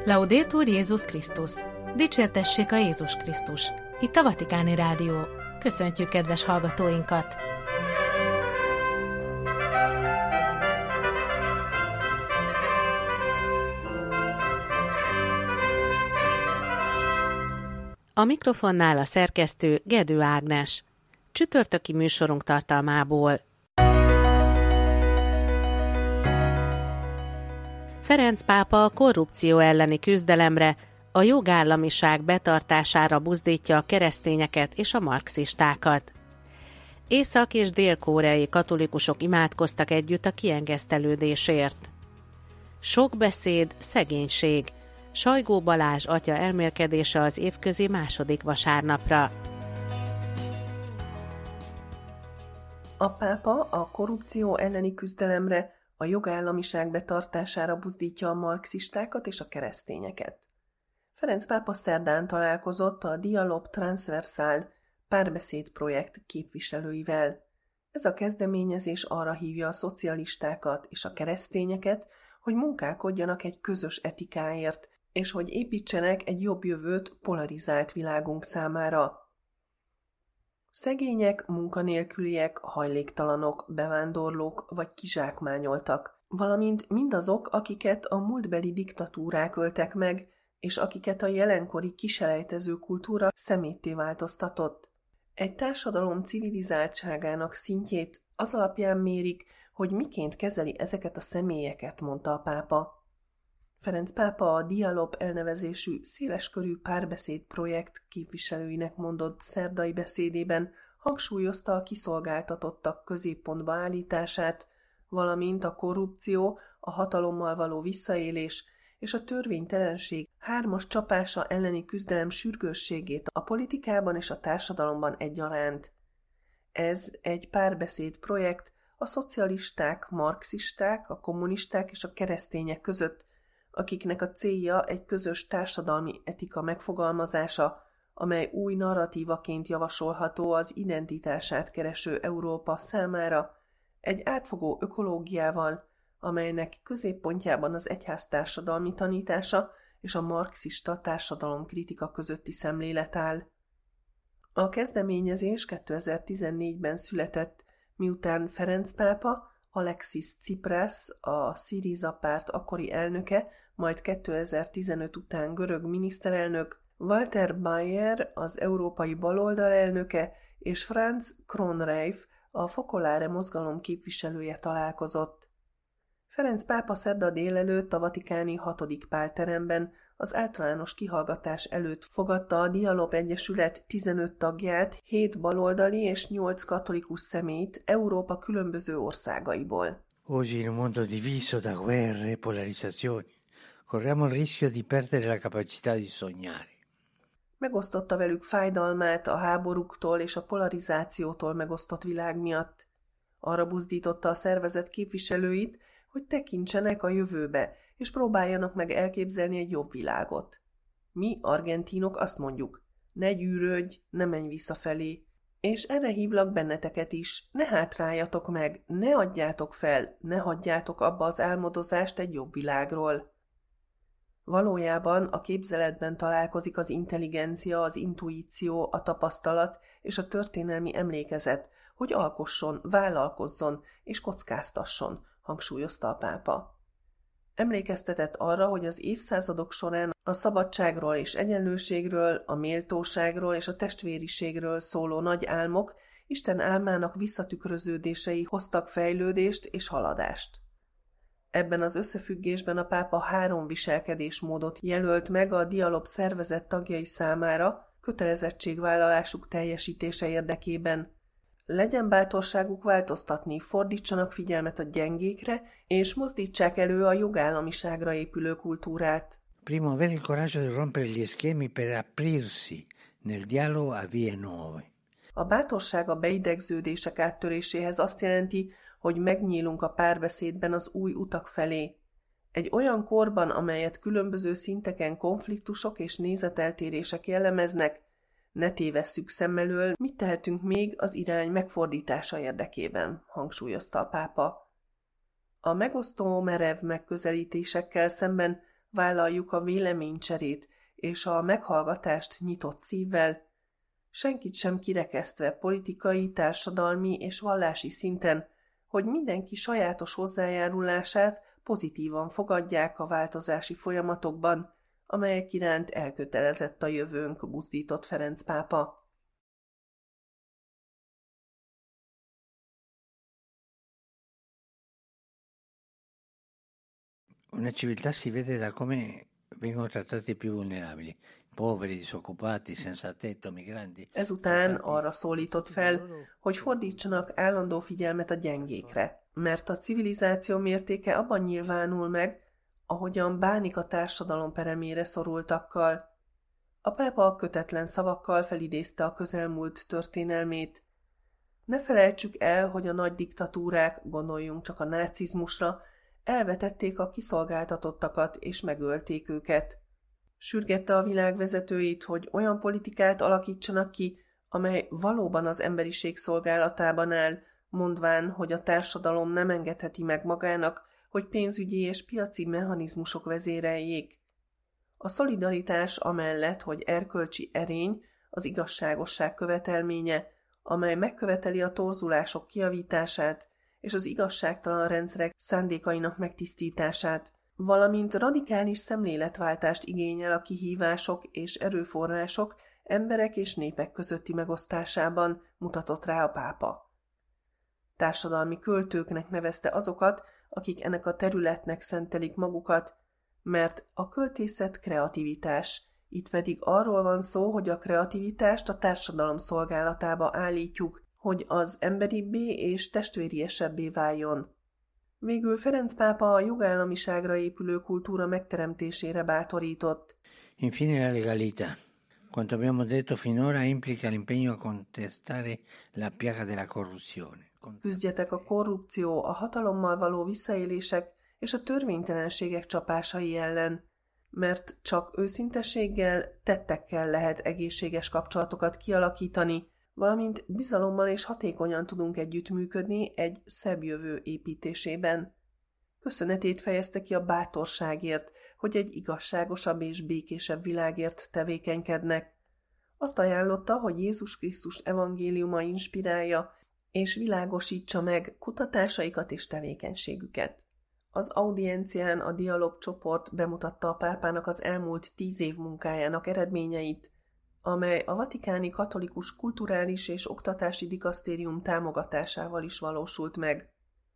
Laudetur Jézus Krisztus! Dicsértessék a Jézus Krisztus! Itt a Vatikáni Rádió. Köszöntjük kedves hallgatóinkat! A mikrofonnál a szerkesztő Gedő Ágnes. Csütörtöki műsorunk tartalmából. Ferenc pápa a korrupció elleni küzdelemre, a jogállamiság betartására buzdítja a keresztényeket és a marxistákat. Észak- és dél-koreai katolikusok imádkoztak együtt a kiengesztelődésért. Sok beszéd, szegénység. Sajgó Balázs atya elmélkedése az évközi második vasárnapra. A pápa a korrupció elleni küzdelemre, a jogállamiság betartására buzdítja a marxistákat és a keresztényeket. Ferenc pápa szerdán találkozott a Dialog Transversal párbeszéd projekt képviselőivel. Ez a kezdeményezés arra hívja a szocialistákat és a keresztényeket, hogy munkálkodjanak egy közös etikáért, és hogy építsenek egy jobb jövőt polarizált világunk számára. Szegények, munkanélküliek, hajléktalanok, bevándorlók vagy kizsákmányoltak, valamint mindazok, akiket a múltbeli diktatúrák öltek meg, és akiket a jelenkori kiselejtező kultúra szemétté változtatott. Egy társadalom civilizáltságának szintjét az alapján mérik, hogy miként kezeli ezeket a személyeket, mondta a pápa. Ferenc pápa a Dialog elnevezésű széleskörű párbeszéd projekt képviselőinek mondott szerdai beszédében hangsúlyozta a kiszolgáltatottak középpontba állítását, valamint a korrupció, a hatalommal való visszaélés és a törvénytelenség hármas csapása elleni küzdelem sürgősségét a politikában és a társadalomban egyaránt. Ez egy párbeszéd projekt a szocialisták, marxisták, a kommunisták és a keresztények között, akiknek a célja egy közös társadalmi etika megfogalmazása, amely új narratívaként javasolható az identitását kereső Európa számára, egy átfogó ökológiával, amelynek középpontjában az egyház társadalmi tanítása és a marxista társadalomkritika közötti szemlélet áll. A kezdeményezés 2014-ben született, miután Ferenc pápa, Alexis Tsipras, a Syriza párt akkori elnöke, majd 2015 után görög miniszterelnök, Walter Bayer, az európai baloldal elnöke, és Franz Kronreif, a Focolare mozgalom képviselője találkozott. Ferenc pápa szerda délelőtt a vatikáni 6. Pál teremben az általános kihallgatás előtt fogadta a Dialog Egyesület 15 tagját, 7 baloldali és 8 katolikus személyt Európa különböző országaiból. Oggi in un mondo diviso da guerre e polarizzazioni, corriamo il rischio di perdere la capacità di sognare. Megosztotta velük fájdalmát a háborúktól és a polarizációtól megosztott világ miatt. Arra buzdította a szervezet képviselőit, hogy tekintsenek a jövőbe, és próbáljanak meg elképzelni egy jobb világot. Mi, argentinok, azt mondjuk, ne gyűrődj, ne menj visszafelé, és erre hívlak benneteket is, ne hátráljatok meg, ne adjátok fel, ne hagyjátok abba az álmodozást egy jobb világról. Valójában a képzeletben találkozik az intelligencia, az intuíció, a tapasztalat és a történelmi emlékezet, hogy alkosson, vállalkozzon és kockáztasson, hangsúlyozta a pápa. Emlékeztetett arra, hogy az évszázadok során a szabadságról és egyenlőségről, a méltóságról és a testvériségről szóló nagy álmok Isten álmának visszatükröződései hoztak fejlődést és haladást. Ebben az összefüggésben a pápa 3 viselkedésmódot jelölt meg a Dialog szervezet tagjai számára kötelezettségvállalásuk teljesítése érdekében. Legyen bátorságuk változtatni, fordítsanak figyelmet a gyengékre, és mozdítsák elő a jogállamiságra épülő kultúrát. Primo, avere il coraggio di rompere gli schemi per aprirsi nel dialogo a vie nuove. A bátorság a beidegződések áttöréséhez azt jelenti, hogy megnyílunk a párbeszédben az új utak felé. Egy olyan korban, amelyet különböző szinteken konfliktusok és nézeteltérések jellemeznek, ne tévesszük szem elől, mit tehetünk még az irány megfordítása érdekében, hangsúlyozta a pápa. A megosztó, merev megközelítésekkel szemben vállaljuk a véleménycserét és a meghallgatást nyitott szívvel, senkit sem kirekesztve politikai, társadalmi és vallási szinten, hogy mindenki sajátos hozzájárulását pozitívan fogadják a változási folyamatokban, amelyek iránt elkötelezett a jövőnk, buzdított Ferenc pápa. Una civiltà si vede da come vengono trattati i più vulnerabili, poveri, disoccupati, senza tetto, migranti. Ezután arra szólított fel, hogy fordítsanak állandó figyelmet a gyengékre, mert a civilizáció mértéke abban nyilvánul meg, ahogyan bánik a társadalom peremére szorultakkal. A pápa kötetlen szavakkal felidézte a közelmúlt történelmét. Ne felejtsük el, hogy a nagy diktatúrák, gondoljunk csak a nácizmusra, elvetették a kiszolgáltatottakat és megölték őket. Sürgette a világ vezetőit, hogy olyan politikát alakítsanak ki, amely valóban az emberiség szolgálatában áll, mondván, hogy a társadalom nem engedheti meg magának, hogy pénzügyi és piaci mechanizmusok vezéreljék. A szolidaritás amellett, hogy erkölcsi erény, az igazságosság követelménye, amely megköveteli a torzulások kijavítását és az igazságtalan rendszerek szándékainak megtisztítását, valamint radikális szemléletváltást igényel a kihívások és erőforrások emberek és népek közötti megosztásában, mutatott rá a pápa. Társadalmi költőknek nevezte azokat, akik ennek a területnek szentelik magukat, mert a költészet kreativitás, itt pedig arról van szó, hogy a kreativitást a társadalom szolgálatába állítjuk, hogy az emberibbé és testvériesebbé váljon. Végül Ferenc pápa a jogállamiságra épülő kultúra megteremtésére bátorított. Infine la legalità. Quanto abbiamo detto finora implica l'impegno a contestare la piaga della corruzione. Küzdjetek a korrupció, a hatalommal való visszaélések és a törvénytelenségek csapásai ellen, mert csak őszintességgel, tettekkel lehet egészséges kapcsolatokat kialakítani, valamint bizalommal és hatékonyan tudunk együttműködni egy szebb jövő építésében. Köszönetét fejezte ki a bátorságért, hogy egy igazságosabb és békésebb világért tevékenykednek. Azt ajánlotta, hogy Jézus Krisztus evangéliuma inspirálja és világosítsa meg kutatásaikat és tevékenységüket. Az audiencián a Dialog csoport bemutatta a pápának az elmúlt 10 év munkájának eredményeit, amely a Vatikáni Katolikus Kulturális és Oktatási Dikasztérium támogatásával is valósult meg.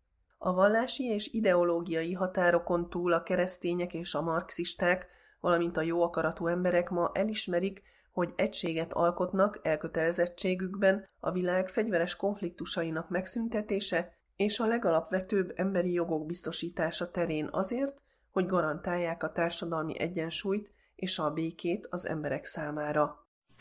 A vallási és ideológiai határokon túl a keresztények és a marxisták, valamint a jó akaratú emberek ma elismerik, hogy egységet alkotnak elkötelezettségükben a világ fegyveres konfliktusainak megszüntetése és a legalapvetőbb emberi jogok biztosítása terén azért, hogy garantálják a társadalmi egyensúlyt és a békét az emberek számára.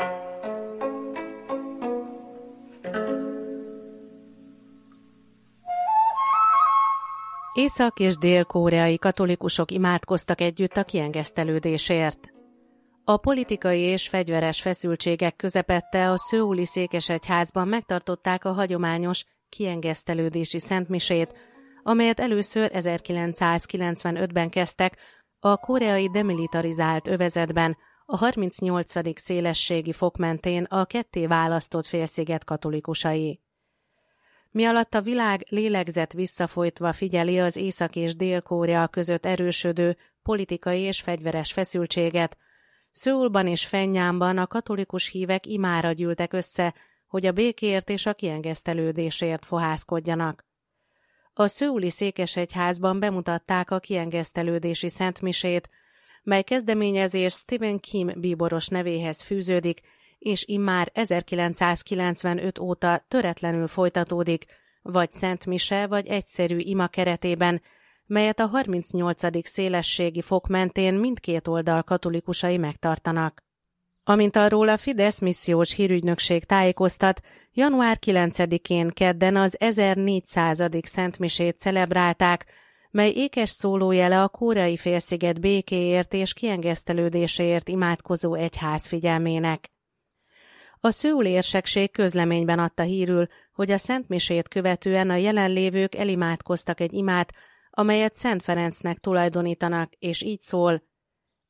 Észak- és dél-koreai katolikusok imádkoztak együtt a kiengesztelődésért. A politikai és fegyveres feszültségek közepette a szöuli székesegyházban megtartották a hagyományos kiengesztelődési szentmisét, amelyet először 1995-ben kezdtek a koreai demilitarizált övezetben, a 38. szélességi fok mentén a ketté választott félsziget katolikusai. Mi alatt a világ lélegzett visszafolytva figyeli az Észak- és Dél-Korea között erősödő politikai és fegyveres feszültséget, Szöulban és Phenjanban a katolikus hívek imára gyűltek össze, hogy a békért és a kiengesztelődésért fohászkodjanak. A szöuli székesegyházban bemutatták a kiengesztelődési szentmisét, mely kezdeményezés Stephen Kim bíboros nevéhez fűződik, és immár 1995 óta töretlenül folytatódik, vagy szentmise, vagy egyszerű ima keretében, melyet a 38. szélességi fok mentén mindkét oldal katolikusai megtartanak. Amint arról a Fidesz missziós hírügynökség tájékoztat, január 9-én kedden az 1400. szentmisét celebrálták, mely ékes szólójele a koreai félsziget békéért és kiengesztelődéséért imádkozó egyház figyelmének. A szöuli érsekség közleményben adta hírül, hogy a szentmisét követően a jelenlévők elimádkoztak egy imát, amelyet Szent Ferencnek tulajdonítanak, és így szól: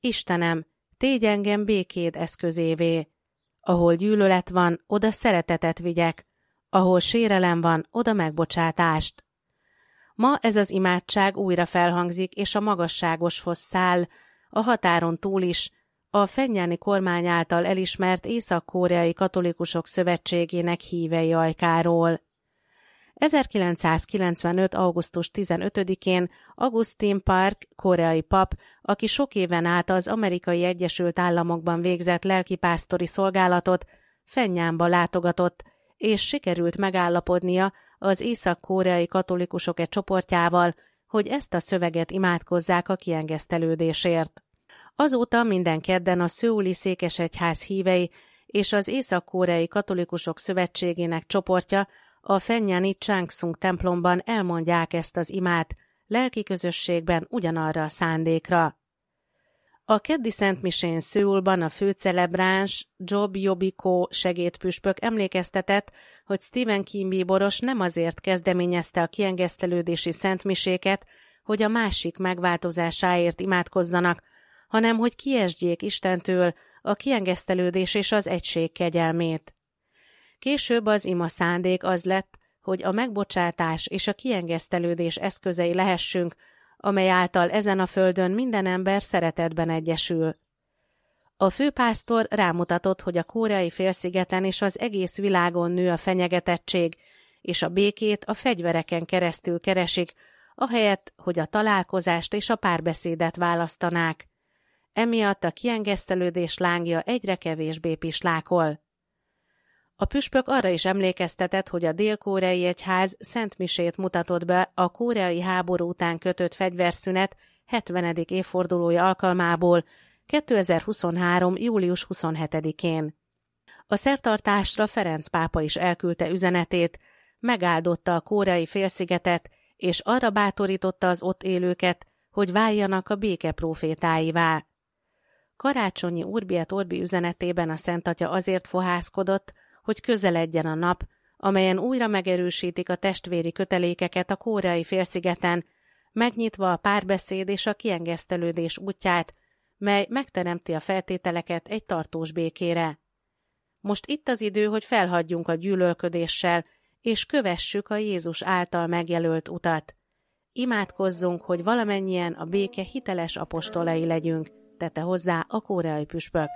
Istenem, tégy engem békéd eszközévé. Ahol gyűlölet van, oda szeretetet vigyek, ahol sérelem van, oda megbocsátást. Ma ez az imádság újra felhangzik, és a magasságoshoz száll, a határon túl is, a fennyáni kormány által elismert Észak-Koreai Katolikusok Szövetségének hívei ajkáról. 1995. augusztus 15-én Augustine Park, koreai pap, aki sok éven át az Amerikai Egyesült Államokban végzett lelkipásztori szolgálatot, Fennyánba látogatott, és sikerült megállapodnia az észak-koreai katolikusok egy csoportjával, hogy ezt a szöveget imádkozzák a kiengesztelődésért. Azóta minden kedden a szöuli székesegyház hívei és az Észak-Koreai Katolikusok Szövetségének csoportja a fennyáni Changsung templomban elmondják ezt az imát, lelki közösségben ugyanarra a szándékra. A keddi szentmisén Szöulban a főcelebráns Job Yobiko segédpüspök emlékeztetett, hogy Stephen King bíboros nem azért kezdeményezte a kiengesztelődési szentmiséket, hogy a másik megváltozásáért imádkozzanak, hanem hogy kiesdjék Istentől a kiengesztelődés és az egység kegyelmét. Később az ima szándék az lett, hogy a megbocsátás és a kiengesztelődés eszközei lehessünk, amely által ezen a földön minden ember szeretetben egyesül. A főpásztor rámutatott, hogy a koreai félszigeten és az egész világon nő a fenyegetettség, és a békét a fegyvereken keresztül keresik, ahelyett, hogy a találkozást és a párbeszédet választanák. Emiatt a kiengesztelődés lángja egyre kevésbé pislákol. A püspök arra is emlékeztetett, hogy a dél-koreai egyház szentmisét mutatott be a koreai háború után kötött fegyverszünet 70. évfordulója alkalmából 2023. július 27-én. A szertartásra Ferenc pápa is elküldte üzenetét, megáldotta a koreai félszigetet, és arra bátorította az ott élőket, hogy váljanak a béke prófétáivá. Karácsonyi Urbi et Orbi üzenetében a Szentatya azért fohászkodott, hogy közeledjen a nap, amelyen újra megerősítik a testvéri kötelékeket a koreai félszigeten, megnyitva a párbeszéd és a kiengesztelődés útját, mely megteremti a feltételeket egy tartós békére. Most itt az idő, hogy felhagyjunk a gyűlölködéssel, és kövessük a Jézus által megjelölt utat. Imádkozzunk, hogy valamennyien a béke hiteles apostolai legyünk, tette hozzá a koreai püspök.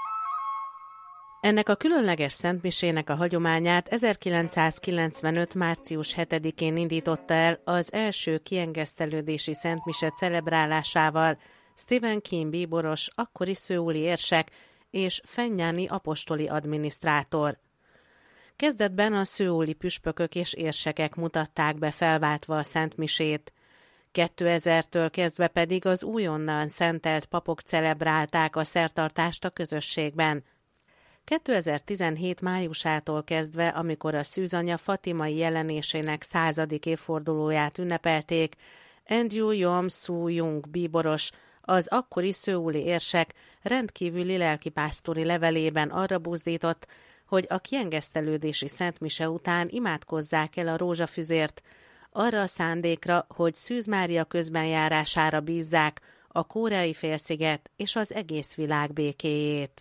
Ennek a különleges szentmisének a hagyományát 1995. március 7-én indította el az első kiengesztelődési szentmise celebrálásával Stephen King bíboros, akkori szöuli érsek és fennyáni apostoli adminisztrátor. Kezdetben a szöuli püspökök és érsekek mutatták be felváltva a szentmisét. 2000-től kezdve pedig az újonnan szentelt papok celebrálták a szertartást a közösségben. 2017 májusától kezdve, amikor a szűzanya fatimai jelenésének 100. évfordulóját ünnepelték, Andrew Yom Soo-jung bíboros, az akkori szöuli érsek rendkívüli lelkipásztori levelében arra buzdított, hogy a kiengesztelődési szentmise után imádkozzák el a rózsafüzért, arra a szándékra, hogy Szűz Mária közbenjárására bízzák a koreai félsziget és az egész világ békéjét.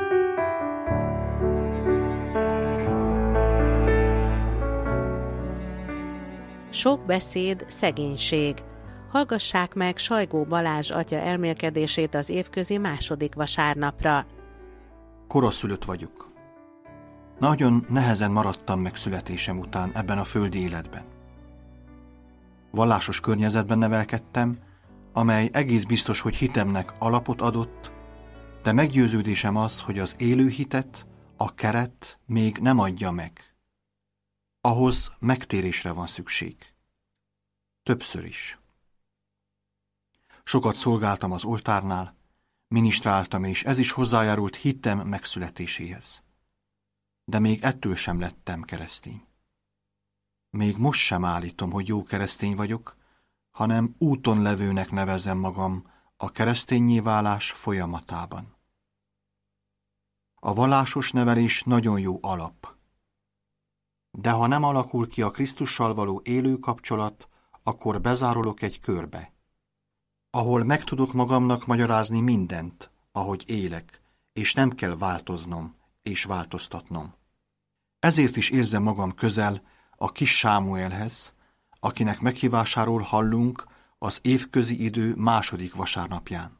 Sok beszéd, szegénység. Hallgassák meg Sajgó Balázs atya elmélkedését az évközi második vasárnapra. Koraszülött vagyok. Nagyon nehezen maradtam meg születésem után ebben a földi életben. Vallásos környezetben nevelkedtem, amely egész biztos, hogy hitemnek alapot adott, de meggyőződésem az, hogy az élő hitet a keret még nem adja meg. Ahhoz megtérésre van szükség. Többször is. Sokat szolgáltam az oltárnál, minisztráltam, és ez is hozzájárult hittem megszületéséhez. De még ettől sem lettem keresztény. Még most sem állítom, hogy jó keresztény vagyok, hanem úton levőnek nevezem magam a kereszténnyé válás folyamatában. A vallásos nevelés nagyon jó alap. De ha nem alakul ki a Krisztussal való élő kapcsolat, akkor bezárulok egy körbe. ahol meg tudok magamnak magyarázni mindent, ahogy élek, és nem kell változnom és változtatnom. Ezért is érzem magam közel a kis Sámuelhez, akinek meghívásáról hallunk az évközi idő második vasárnapján.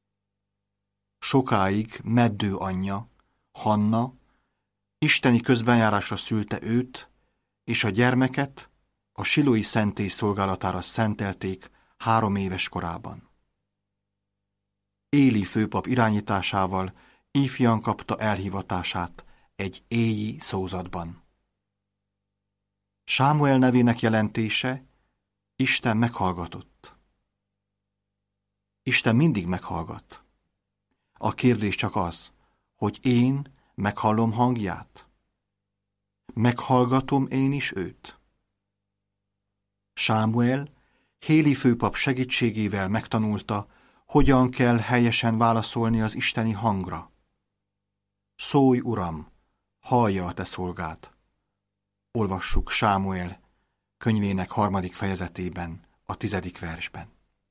Sokáig meddő anyja, Hanna, isteni közbenjárásra szülte őt, és a gyermeket a silói szentély szolgálatára szentelték 3 éves korában. Éli főpap irányításával ifjan kapta elhivatását egy éji szózatban. Sámuel nevének jelentése Isten meghallgatott. Isten mindig meghallgat. A kérdés csak az, hogy én meghallom hangját. Meghallgatom én is őt. Sámuel Éli főpap segítségével megtanulta, hogyan kell helyesen válaszolni az isteni hangra. Szólj, Uram, hallja a te szolgád. Olvassuk Sámuel könyvének 3. fejezetében, a 10. versben.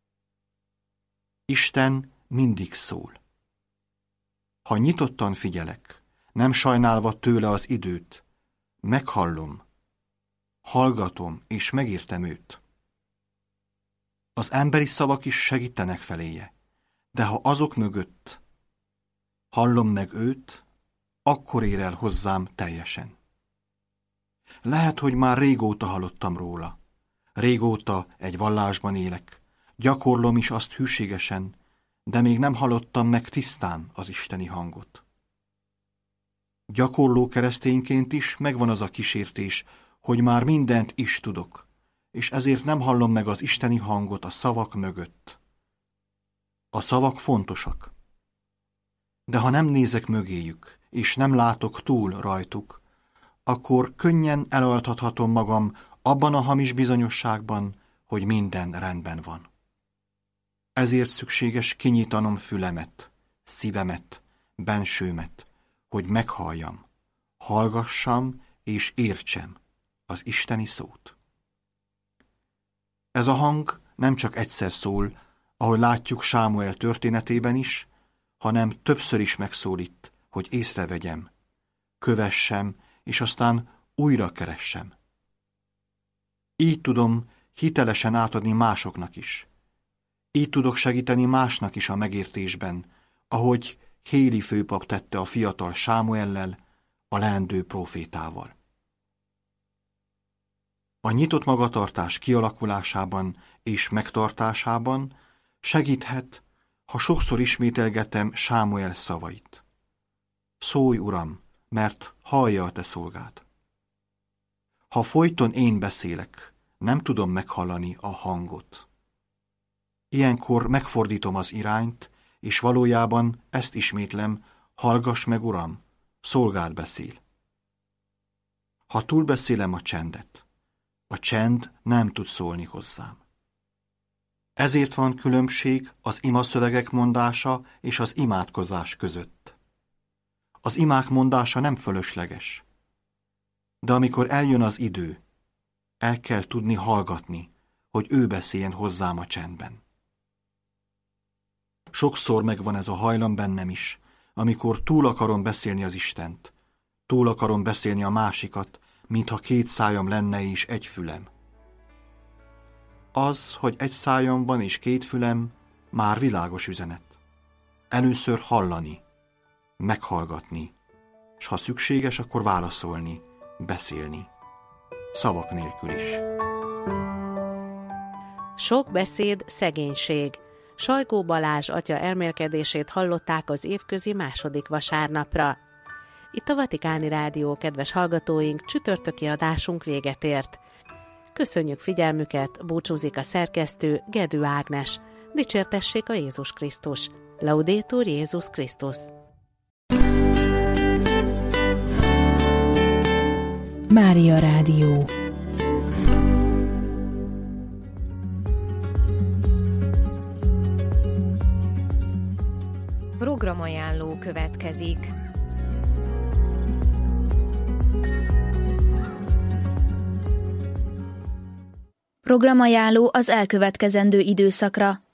Isten mindig szól. Ha nyitottan figyelek, nem sajnálva tőle az időt, meghallom, hallgatom és megértem őt. Az emberi szavak is segítenek feléje, de ha azok mögött hallom meg őt, akkor ér el hozzám teljesen. Lehet, hogy már régóta hallottam róla. Régóta egy vallásban élek, gyakorlom is azt hűségesen, de még nem hallottam meg tisztán az isteni hangot. Gyakorló keresztényként is megvan az a kísértés, hogy már mindent is tudok, és ezért nem hallom meg az isteni hangot a szavak mögött. A szavak fontosak. De ha nem nézek mögéjük, és nem látok túl rajtuk, akkor könnyen elaltathatom magam abban a hamis bizonyosságban, hogy minden rendben van. Ezért szükséges kinyitanom fülemet, szívemet, bensőmet, hogy meghalljam, hallgassam és értsem az isteni szót. Ez a hang nem csak egyszer szól, ahogy látjuk Sámuel történetében is, hanem többször is megszólít, hogy észrevegyem, kövessem, és aztán újra keressem. Így tudom hitelesen átadni másoknak is. Így tudok segíteni másnak is a megértésben, ahogy Éli főpap tette a fiatal Sámuellel, a leendő prófétával. A nyitott magatartás kialakulásában és megtartásában segíthet, ha sokszor ismételgetem Sámuel szavait. Szólj, Uram, mert hallja a te szolgád. Ha folyton én beszélek, nem tudom meghallani a hangot. Ilyenkor megfordítom az irányt, és valójában ezt ismétlem, hallgass meg, Uram, szolgád beszél. Ha túlbeszélem a csendet, a csend nem tud szólni hozzám. Ezért van különbség az imaszövegek mondása és az imádkozás között. Az imák mondása nem fölösleges. De amikor eljön az idő, el kell tudni hallgatni, hogy ő beszéljen hozzám a csendben. Sokszor megvan ez a hajlam bennem is, amikor túl akarom beszélni az Istent, túl akarom beszélni a másikat, mintha 2 szájam lenne és 1 fülem. Az, hogy 1 szájam van és 2 fülem, már világos üzenet. Először hallani, meghallgatni, s ha szükséges, akkor válaszolni, beszélni. Szavak nélkül is. Sok beszéd, szegénység. Sajgó Balázs atya elmélkedését hallották az évközi második vasárnapra. Itt a Vatikáni Rádió, kedves hallgatóink, csütörtöki adásunk véget ért. Köszönjük figyelmüket, búcsúzik a szerkesztő, Gedő Ágnes. Dicsértessék a Jézus Krisztus. Laudetur Jézus Krisztus. Mária Rádió. Programajánló következik. Programajánló az elkövetkezendő időszakra.